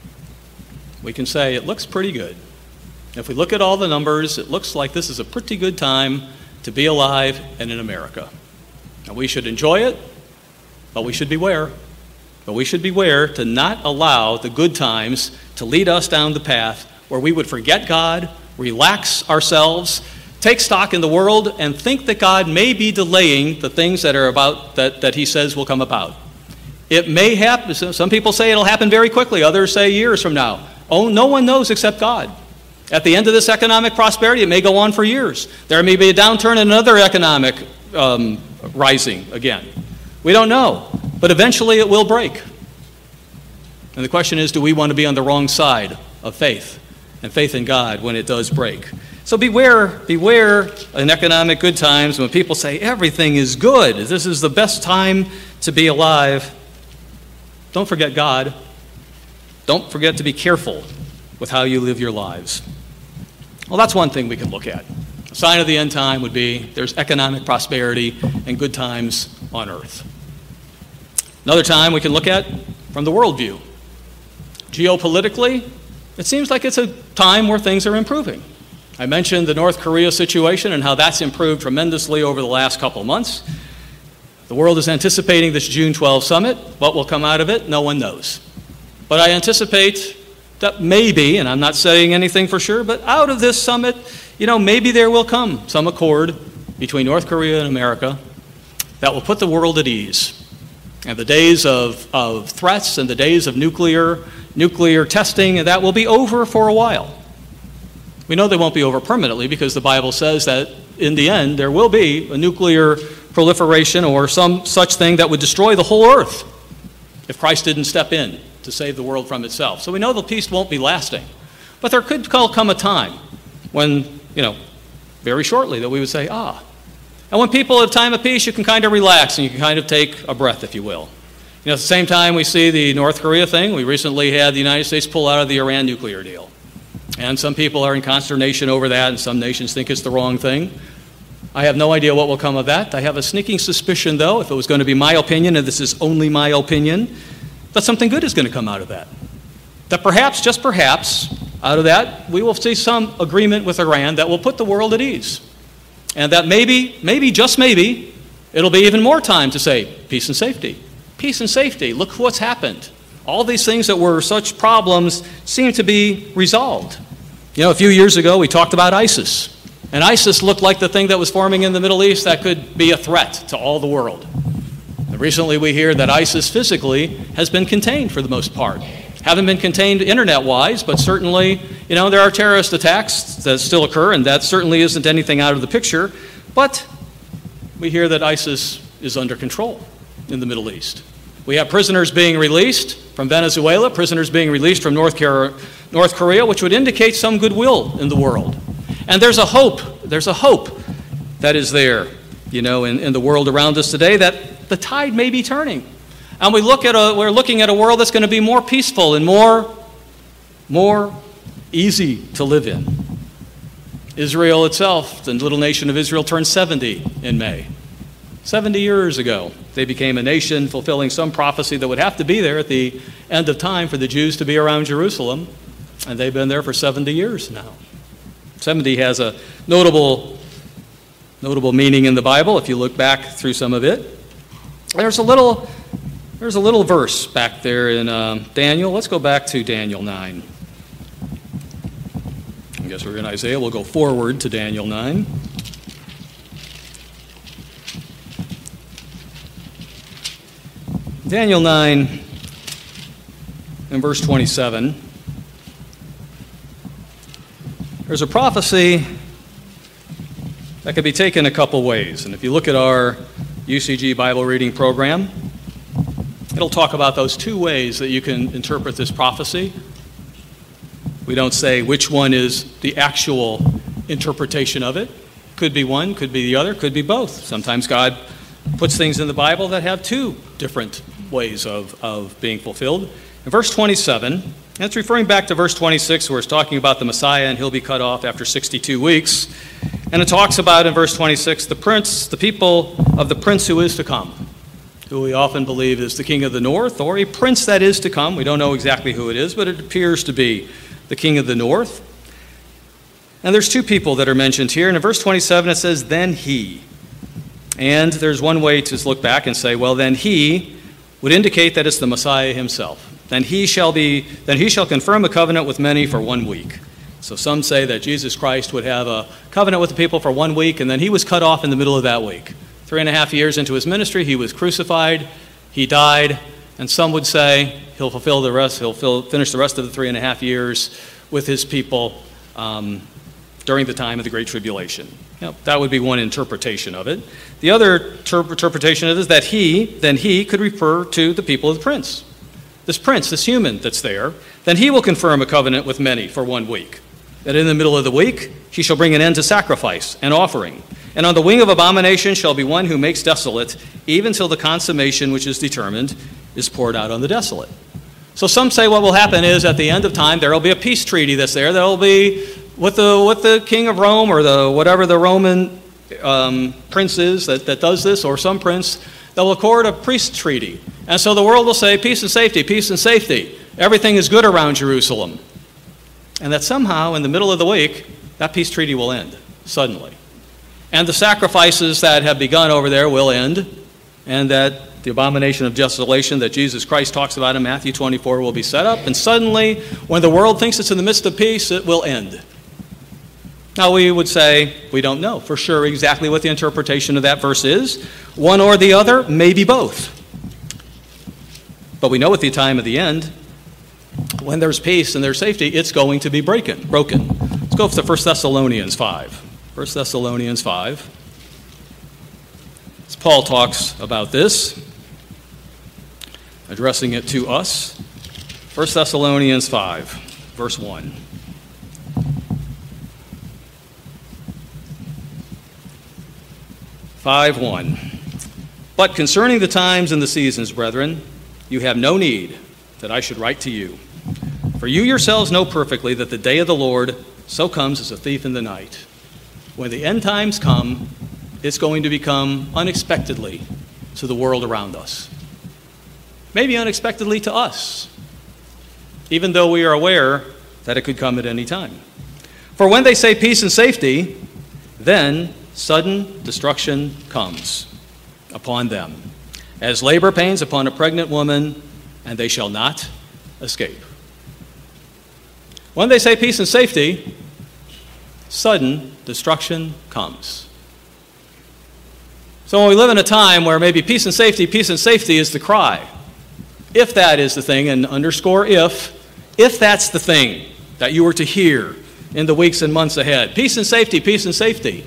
we can say it looks pretty good. If we look at all the numbers, it looks like this is a pretty good time to be alive and in America. And we should enjoy it, but we should beware. But we should beware to not allow the good times to lead us down the path where we would forget God, relax ourselves, take stock in the world, and think that God may be delaying the things that are about that, that he says will come about. It may happen. Some people say it'll happen very quickly. Others say years from now. Oh, no one knows except God. At the end of this economic prosperity, it may go on for years. There may be a downturn in another economic um, rising again. We don't know. But eventually it will break. And the question is, do we want to be on the wrong side of faith and faith in God when it does break? So beware, beware in economic good times when people say everything is good. This is the best time to be alive. Don't forget God. Don't forget to be careful with how you live your lives. Well, that's one thing we can look at. A sign of the end time would be there's economic prosperity and good times on earth. Another time we can look at from the worldview. Geopolitically, it seems like it's a time where things are improving. I mentioned the North Korea situation and how that's improved tremendously over the last couple of months. The world is anticipating this June twelfth summit. What will come out of it, no one knows. But I anticipate that maybe, and I'm not saying anything for sure, but out of this summit, you know, maybe there will come some accord between North Korea and America that will put the world at ease. And the days of, of threats and the days of nuclear, nuclear testing, that will be over for a while. We know they won't be over permanently because the Bible says that in the end there will be a nuclear proliferation or some such thing that would destroy the whole earth if Christ didn't step in to save the world from itself. So we know the peace won't be lasting. But there could come a time when, you know, very shortly that we would say, ah. And when people have time of peace, you can kind of relax and you can kind of take a breath, if you will. You know, at the same time we see the North Korea thing, we recently had the United States pull out of the Iran nuclear deal. And some people are in consternation over that, and some nations think it's the wrong thing. I have no idea what will come of that. I have a sneaking suspicion, though, if it was going to be my opinion, and this is only my opinion, that something good is going to come out of that. That perhaps, just perhaps, out of that, we will see some agreement with Iran that will put the world at ease. And that maybe, maybe, just maybe, it'll be even more time to say peace and safety. Peace and safety. Look what's happened. All these things that were such problems seem to be resolved. You know, a few years ago, we talked about ISIS. And ISIS looked like the thing that was forming in the Middle East that could be a threat to all the world. And recently we hear that ISIS physically has been contained for the most part. Haven't been contained internet-wise, but certainly, you know, there are terrorist attacks that still occur, and that certainly isn't anything out of the picture. But we hear that ISIS is under control in the Middle East. We have prisoners being released from Venezuela, prisoners being released from North Korea, which would indicate some goodwill in the world. And there's a hope, there's a hope that is there, you know, in, in the world around us today, that the tide may be turning. And we look at a, we're looking at a world that's going to be more peaceful and more, more easy to live in. Israel itself, the little nation of Israel, turned seventy in May. seventy years ago, they became a nation fulfilling some prophecy that would have to be there at the end of time for the Jews to be around Jerusalem. And they've been there for seventy years now. seventy has a notable, notable meaning in the Bible if you look back through some of it. There's a little, there's a little verse back there in um, Daniel. Let's go back to Daniel nine. I guess we're in Isaiah. We'll go forward to Daniel nine. Daniel nine, in verse twenty-seven, there's a prophecy that could be taken a couple ways. And if you look at our U C G Bible reading program, it'll talk about those two ways that you can interpret this prophecy. We don't say which one is the actual interpretation of it. Could be one, could be the other, could be both. Sometimes God puts things in the Bible that have two different ways of, of being fulfilled. In verse twenty-seven, and it's referring back to verse twenty-six, where it's talking about the Messiah and he'll be cut off after sixty-two weeks. And it talks about in verse twenty-six, the prince, the people of the prince who is to come, who we often believe is the king of the north, or a prince that is to come. We don't know exactly who it is, but it appears to be the king of the north. And there's two people that are mentioned here. And in verse twenty-seven, it says, then he. And there's one way to look back and say, well, then he would indicate that it's the Messiah himself. Then he shall be, then he shall confirm a covenant with many for one week. So some say that Jesus Christ would have a covenant with the people for one week, and then he was cut off in the middle of that week. Three and a half years into his ministry, he was crucified, he died, and some would say he'll fulfill the rest, he'll fill, finish the rest of the three and a half years with his people um, during the time of the Great Tribulation. You know, that would be one interpretation of it. The other ter- interpretation of it is that he, then he, could refer to the people of the prince. This prince, this human that's there, then he will confirm a covenant with many for one week. That in the middle of the week, he shall bring an end to sacrifice and offering. And on the wing of abomination shall be one who makes desolate, even till the consummation which is determined is poured out on the desolate. So some say what will happen is at the end of time, there will be a peace treaty that's there. There will be with the, with the king of Rome or the whatever the Roman um, prince is that, that does this, or some prince, they'll accord a peace treaty. And so the world will say, peace and safety, peace and safety. Everything is good around Jerusalem. And that somehow, in the middle of the week, that peace treaty will end, suddenly. And the sacrifices that have begun over there will end, and that the abomination of desolation that Jesus Christ talks about in Matthew twenty-four will be set up, and suddenly, when the world thinks it's in the midst of peace, it will end. Now, we would say, we don't know for sure exactly what the interpretation of that verse is. One or the other, maybe both. But we know at the time of the end, when there's peace and there's safety, it's going to be breaking, broken. Let's go to First Thessalonians five. First Thessalonians five. As Paul talks about this, addressing it to us. First Thessalonians five, verse one. five one. But concerning the times and the seasons, brethren, you have no need that I should write to you. For you yourselves know perfectly that the day of the Lord so comes as a thief in the night. When the end times come, it's going to become unexpectedly to the world around us. Maybe unexpectedly to us, even though we are aware that it could come at any time. For when they say peace and safety, then sudden destruction comes upon them, as labor pains upon a pregnant woman, and they shall not escape. When they say peace and safety, sudden destruction comes. So when we live in a time where maybe peace and safety, peace and safety is the cry, if that is the thing, and underscore if, if that's the thing that you were to hear in the weeks and months ahead, peace and safety, peace and safety.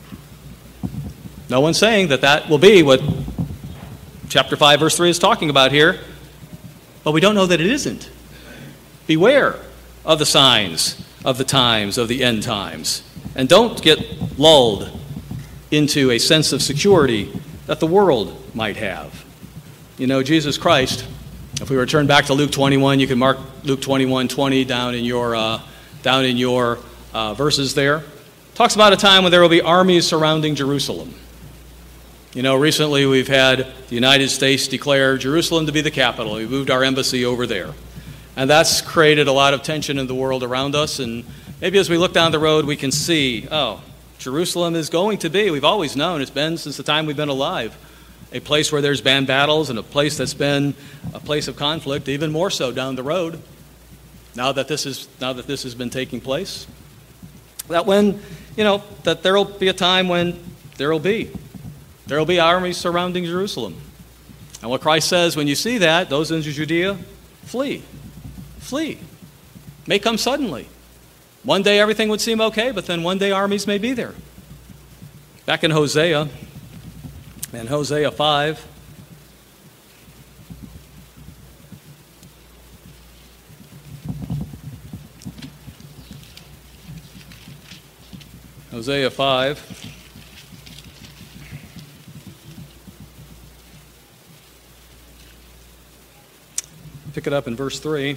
No one's saying that that will be what chapter five, verse three is talking about here, but we don't know that it isn't. Beware of the signs of the times, of the end times, and don't get lulled into a sense of security that the world might have. You know, Jesus Christ, if we return back to Luke twenty-one, you can mark Luke twenty-one twenty down in your, uh, down in your uh, verses there. Talks about a time when there will be armies surrounding Jerusalem. You know, recently we've had the United States declare Jerusalem to be the capital. We moved our embassy over there. And that's created a lot of tension in the world around us. And maybe as we look down the road, we can see, oh, Jerusalem is going to be, we've always known, it's been since the time we've been alive, a place where there's been battles and a place that's been a place of conflict, even more so down the road, now that this is now that this has been taking place. That when, you know, that there will be a time when there will be There will be armies surrounding Jerusalem. And what Christ says, when you see that, those in Judea, flee. Flee. May come suddenly. One day everything would seem okay, but then one day armies may be there. Back in Hosea, and Hosea five, Hosea five, pick it up in verse three.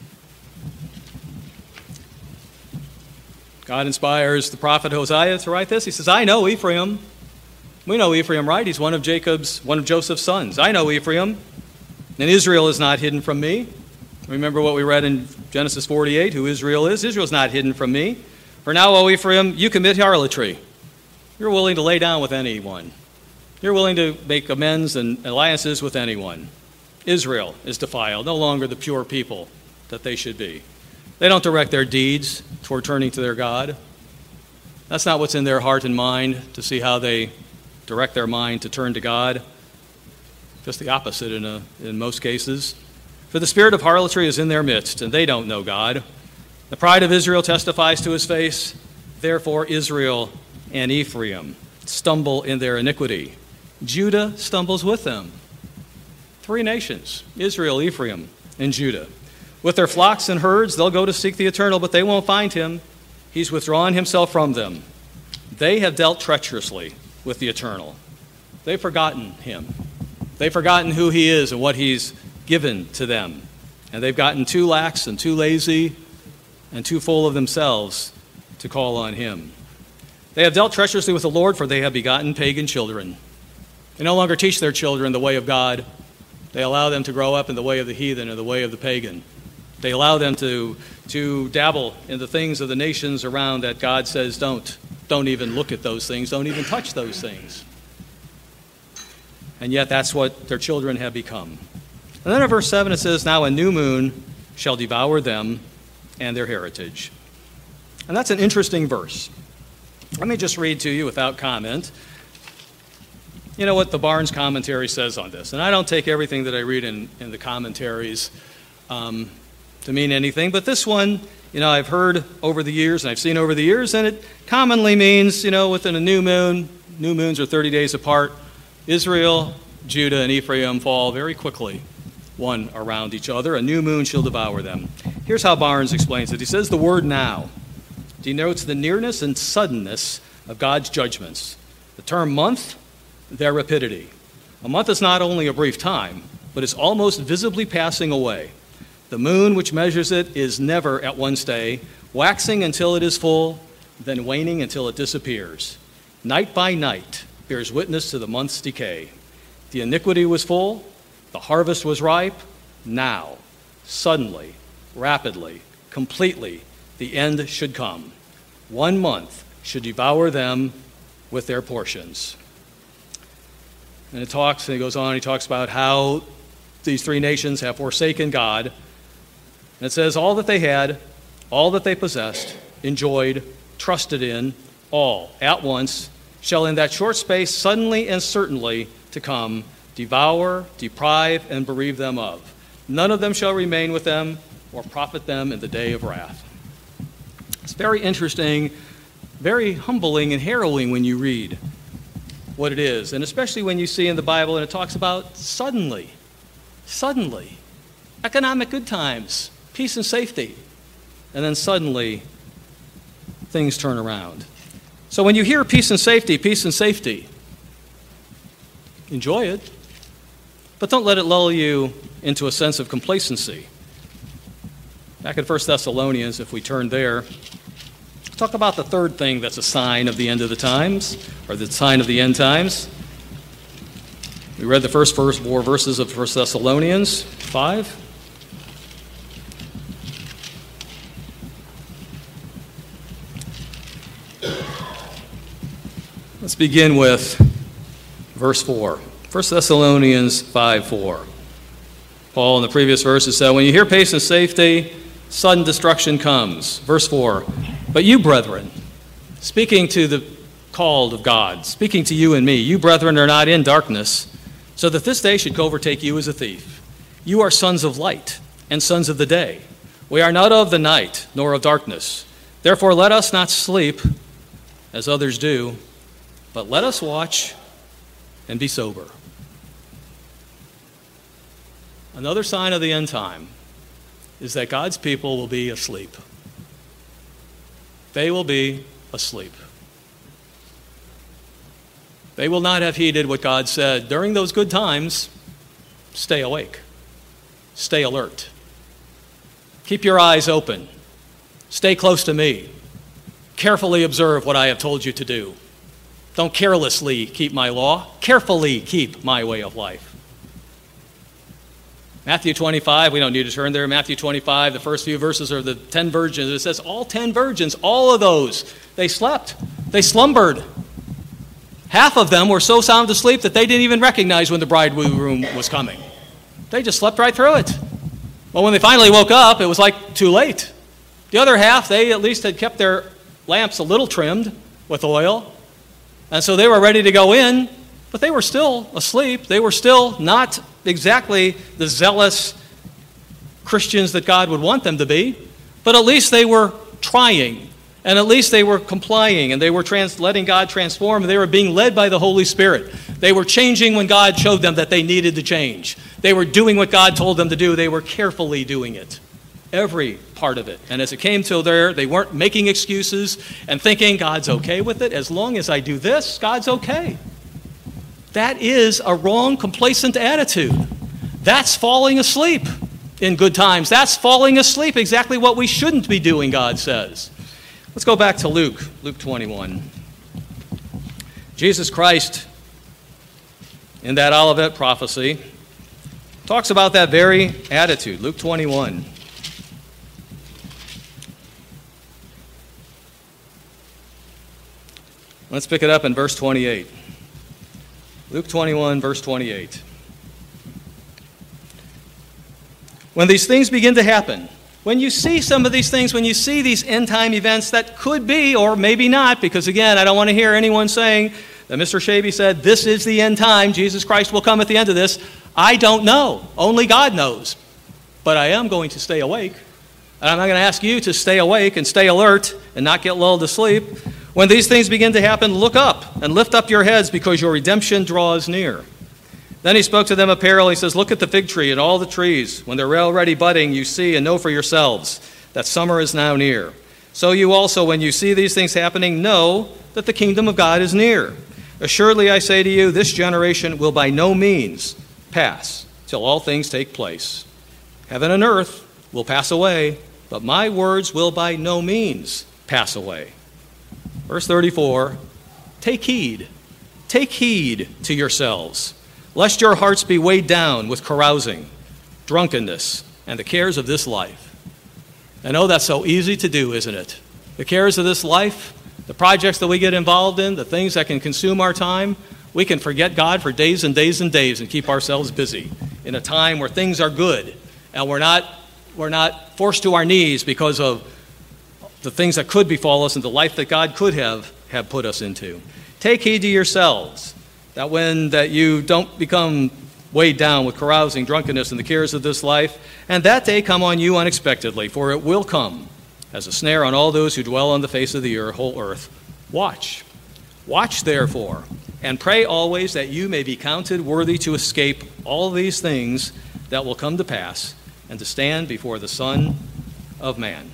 God inspires the prophet Hosea to write this. He says, I know Ephraim. We know Ephraim, right? He's one of Jacob's, one of Joseph's sons. I know Ephraim, and Israel is not hidden from me. Remember what we read in Genesis forty-eight, who Israel is? Israel is not hidden from me. For now, O Ephraim, you commit harlotry. You're willing to lay down with anyone. You're willing to make amends and alliances with anyone. Israel is defiled, no longer the pure people that they should be. They don't direct their deeds toward turning to their God. That's not what's in their heart and mind, to see how they direct their mind to turn to God. Just the opposite in, a, in most cases. For the spirit of harlotry is in their midst, and they don't know God. The pride of Israel testifies to his face. Therefore Israel and Ephraim stumble in their iniquity. Judah stumbles with them. Three nations, Israel, Ephraim, and Judah. With their flocks and herds, they'll go to seek the Eternal, but they won't find him. He's withdrawn himself from them. They have dealt treacherously with the Eternal. They've forgotten him. They've forgotten who he is and what he's given to them. And they've gotten too lax and too lazy and too full of themselves to call on him. They have dealt treacherously with the Lord, for they have begotten pagan children. They no longer teach their children the way of God. They allow them to grow up in the way of the heathen or the way of the pagan. They allow them to, to dabble in the things of the nations around that God says don't. Don't even look at those things. Don't even touch those things. And yet that's what their children have become. And then in verse seven it says, now a new moon shall devour them and their heritage. And that's an interesting verse. Let me just read to you without comment. You know what the Barnes commentary says on this. And I don't take everything that I read in, in the commentaries um, to mean anything, but this one, you know, I've heard over the years and I've seen over the years, and it commonly means, you know, within a new moon, new moons are thirty days apart, Israel, Judah, and Ephraim fall very quickly, one around each other. A new moon shall devour them. Here's how Barnes explains it. He says the word now denotes the nearness and suddenness of God's judgments. The term month, their rapidity. A month is not only a brief time, but is almost visibly passing away. The moon, which measures it, is never at one stay, waxing until it is full, then waning until it disappears. Night by night bears witness to the month's decay. The iniquity was full, the harvest was ripe. Now, suddenly, rapidly, completely, the end should come. One month should devour them with their portions. And it talks, and he goes on, he talks about how these three nations have forsaken God. And it says, all that they had, all that they possessed, enjoyed, trusted in, all at once, shall in that short space suddenly and certainly to come devour, deprive, and bereave them of. None of them shall remain with them or profit them in the day of wrath. It's very interesting, very humbling and harrowing when you read what it is, and especially when you see in the Bible and it talks about suddenly, suddenly, economic good times, peace and safety, and then suddenly things turn around. So when you hear peace and safety, peace and safety, enjoy it, but don't let it lull you into a sense of complacency. Back in First Thessalonians, if we turn there, talk about the third thing that's a sign of the end of the times, or the sign of the end times. We read the first four verses of First Thessalonians five. Let's begin with verse four. First Thessalonians five four. Paul in the previous verses said, when you hear peace and safety, sudden destruction comes. Verse four. But you, brethren, speaking to the called of God, speaking to you and me, you, brethren, are not in darkness, so that this day should overtake you as a thief. You are sons of light and sons of the day. We are not of the night, nor of darkness. Therefore let us not sleep, as others do, but let us watch and be sober. Another sign of the end time is that God's people will be asleep. They will be asleep. They will not have heeded what God said. During those good times, stay awake. Stay alert. Keep your eyes open. Stay close to me. Carefully observe what I have told you to do. Don't carelessly keep my law. Carefully keep my way of life. Matthew twenty-five, we don't need to turn there. Matthew twenty-five, the first few verses are the ten virgins. It says all ten virgins, all of those, they slept. They slumbered. Half of them were so sound asleep that they didn't even recognize when the bridegroom was coming. They just slept right through it. Well, when they finally woke up, it was like too late. The other half, they at least had kept their lamps a little trimmed with oil. And so they were ready to go in, but they were still asleep. They were still not exactly the zealous Christians that God would want them to be, but at least they were trying, and at least they were complying, and they were trans- letting God transform, and they were being led by the Holy Spirit. They were changing when God showed them that they needed to change. They were doing what God told them to do. They were carefully doing it, every part of it. And as it came to there, they weren't making excuses and thinking, God's okay with it. As long as I do this, God's okay. That is a wrong, complacent attitude. That's falling asleep in good times. That's falling asleep, exactly what we shouldn't be doing, God says. Let's go back to Luke, Luke twenty-one. Jesus Christ, in that Olivet prophecy, talks about that very attitude. Luke twenty-one. Let's pick it up in verse twenty-eight. Luke twenty-one, verse twenty-eight. When these things begin to happen, when you see some of these things, when you see these end-time events that could be or maybe not, because again, I don't want to hear anyone saying that Mister Shaby said, this is the end time, Jesus Christ will come at the end of this. I don't know. Only God knows. But I am going to stay awake. And I'm not going to ask you to stay awake and stay alert and not get lulled to sleep. When these things begin to happen, look up and lift up your heads because your redemption draws near. Then he spoke to them a parable. He says, look at the fig tree and all the trees. When they're already budding, you see and know for yourselves that summer is now near. So you also, when you see these things happening, know that the kingdom of God is near. Assuredly, I say to you, this generation will by no means pass till all things take place. Heaven and earth will pass away, but my words will by no means pass away. Verse thirty-four, take heed, take heed to yourselves, lest your hearts be weighed down with carousing, drunkenness, and the cares of this life. I know that's so easy to do, isn't it? The cares of this life, the projects that we get involved in, the things that can consume our time, we can forget God for days and days and days and keep ourselves busy in a time where things are good and we're not, we're not forced to our knees because of the things that could befall us and the life that God could have, have put us into. Take heed to yourselves, that when that you don't become weighed down with carousing, drunkenness, and the cares of this life, and that day come on you unexpectedly, for it will come as a snare on all those who dwell on the face of the earth, whole earth. Watch. Watch, therefore, and pray always that you may be counted worthy to escape all these things that will come to pass and to stand before the Son of Man.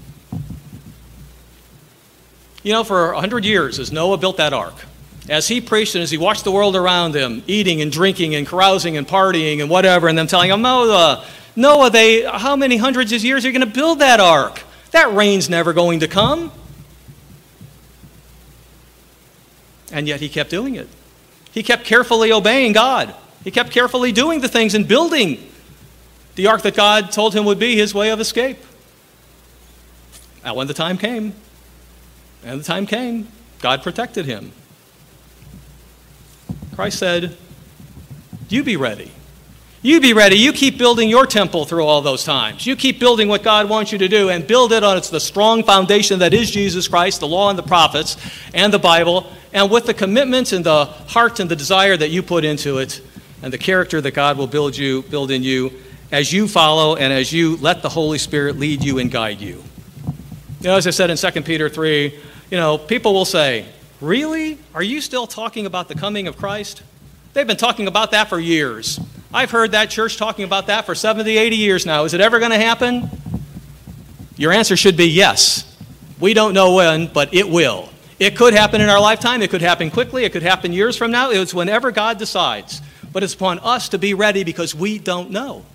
You know, for a hundred years, as Noah built that ark, as he preached and as he watched the world around him, eating and drinking and carousing and partying and whatever, and them telling him, Noah, Noah, they, how many hundreds of years are you going to build that ark? That rain's never going to come. And yet he kept doing it. He kept carefully obeying God. He kept carefully doing the things and building the ark that God told him would be his way of escape. And when the time came, and the time came, God protected him. Christ said, you be ready. You be ready. You keep building your temple through all those times. You keep building what God wants you to do and build it on it's the strong foundation that is Jesus Christ, the law and the prophets, and the Bible, and with the commitment and the heart and the desire that you put into it and the character that God will build you, build in you. as you follow and as you let the Holy Spirit lead you and guide you. You know, as I said in Second Peter three, you know, people will say, really? Are you still talking about the coming of Christ? They've been talking about that for years. I've heard that church talking about that for seventy, eighty years now. Is it ever going to happen? Your answer should be yes. We don't know when, but it will. It could happen in our lifetime. It could happen quickly. It could happen years from now. It's whenever God decides. But it's upon us to be ready because we don't know.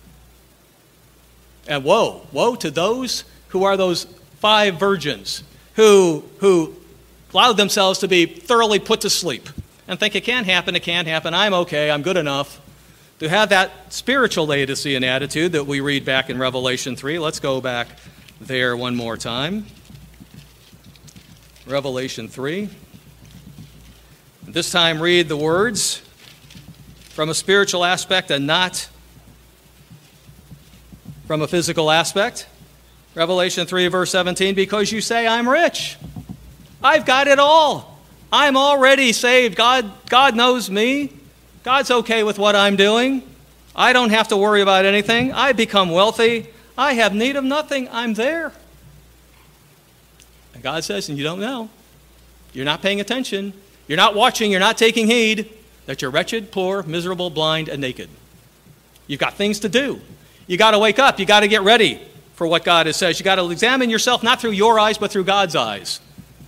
And woe, woe to those who are those five virgins who, who allowed themselves to be thoroughly put to sleep and think it can't happen, it can't happen, I'm okay, I'm good enough. To have that spiritual Laodicean attitude that we read back in Revelation three. Let's go back there one more time. Revelation three. This time read the words from a spiritual aspect and not from a physical aspect. Revelation three, verse seventeen, because you say, I'm rich. I've got it all. I'm already saved. God, God knows me. God's okay with what I'm doing. I don't have to worry about anything. I become wealthy. I have need of nothing. I'm there. And God says, and you don't know. You're not paying attention. You're not watching. You're not taking heed that you're wretched, poor, miserable, blind, and naked. You've got things to do. You got to wake up. You got to get ready for what God has says. You got to examine yourself not through your eyes, but through God's eyes.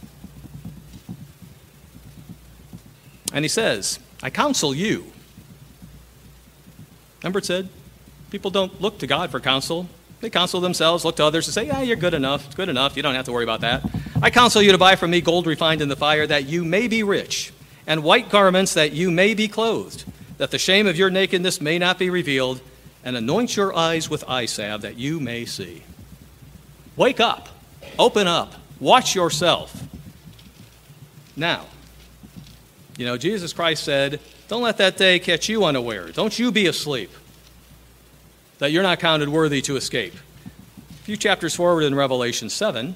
And he says, I counsel you. Remember it said, people don't look to God for counsel. They counsel themselves, look to others and say, yeah, you're good enough. It's good enough. You don't have to worry about that. I counsel you to buy from me gold refined in the fire, that you may be rich, and white garments, that you may be clothed, that the shame of your nakedness may not be revealed, and anoint your eyes with eye salve, that you may see. Wake up. Open up. Watch yourself. Now, you know, Jesus Christ said, don't let that day catch you unaware. Don't you be asleep, that you're not counted worthy to escape. A few chapters forward in Revelation seven,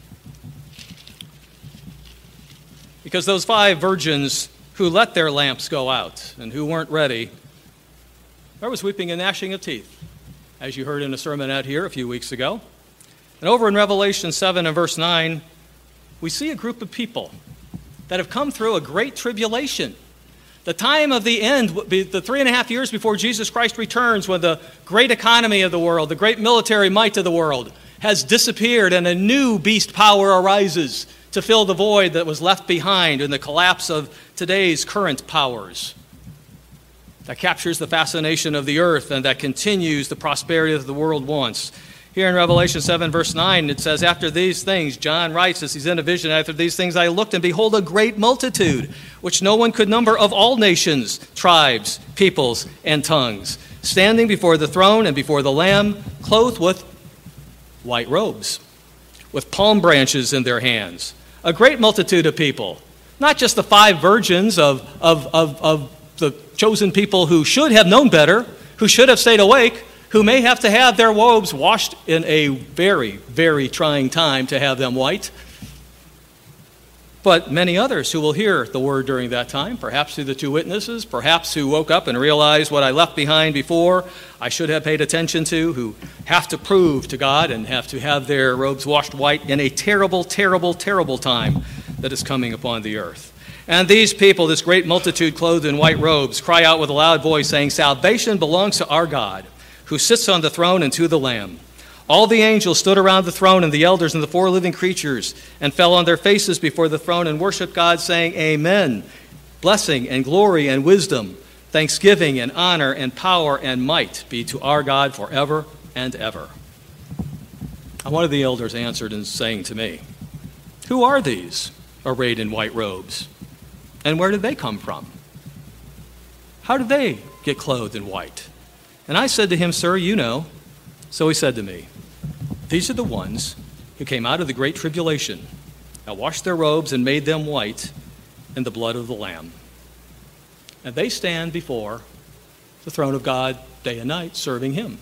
because those five virgins who let their lamps go out and who weren't ready, there was weeping and gnashing of teeth, as you heard in a sermonette here a few weeks ago. And over in Revelation seven and verse nine, we see a group of people that have come through a great tribulation. The time of the end, the three and a half years before Jesus Christ returns, when the great economy of the world, the great military might of the world has disappeared and a new beast power arises to fill the void that was left behind in the collapse of today's current powers. That captures the fascination of the earth and that continues the prosperity that the world wants. Here in Revelation seven, verse nine, it says, after these things, John writes as he's in a vision, after these things I looked, and behold, a great multitude, which no one could number, of all nations, tribes, peoples, and tongues, standing before the throne and before the Lamb, clothed with white robes, with palm branches in their hands. A great multitude of people, not just the five virgins of, of, of, of the chosen people who should have known better, who should have stayed awake, who may have to have their robes washed in a very, very trying time to have them white, but many others who will hear the word during that time, perhaps through the two witnesses, perhaps who woke up and realized what I left behind before I should have paid attention to, who have to prove to God and have to have their robes washed white in a terrible, terrible, terrible time that is coming upon the earth. And these people, this great multitude clothed in white robes, cry out with a loud voice, saying, salvation belongs to our God, who sits on the throne, and to the Lamb. All the angels stood around the throne, and the elders and the four living creatures, and fell on their faces before the throne and worshiped God, saying, Amen. Blessing and glory and wisdom, thanksgiving and honor and power and might be to our God forever and ever. And one of the elders answered and saying to me, who are these arrayed in white robes? And where did they come from? How did they get clothed in white? And I said to him, sir, you know. So he said to me, these are the ones who came out of the great tribulation, and washed their robes and made them white in the blood of the Lamb. And they stand before the throne of God day and night, serving him.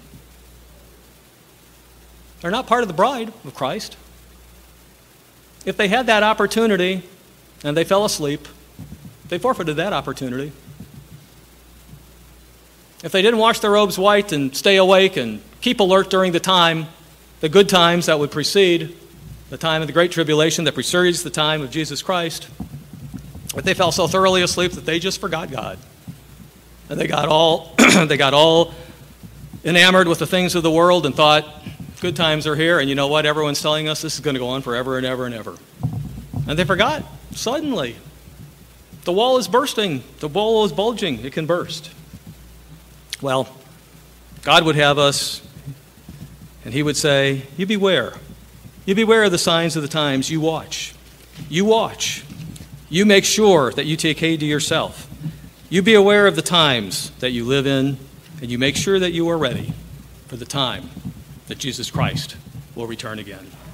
They're not part of the bride of Christ. If they had that opportunity and they fell asleep, they forfeited that opportunity. if they didn't wash their robes white and stay awake and keep alert during the time, the good times that would precede the time of the Great Tribulation that precedes the time of Jesus Christ, but they fell so thoroughly asleep that they just forgot God. And they got all they got all enamored with the things of the world and thought, good times are here, and you know what? Everyone's telling us this is going to go on forever and ever and ever. And they forgot suddenly. The wall is bursting. The wall is bulging. It can burst. Well, God would have us, and he would say, you beware. You beware of the signs of the times. You watch. You watch. You make sure that you take heed to yourself. You be aware of the times that you live in, and you make sure that you are ready for the time that Jesus Christ will return again.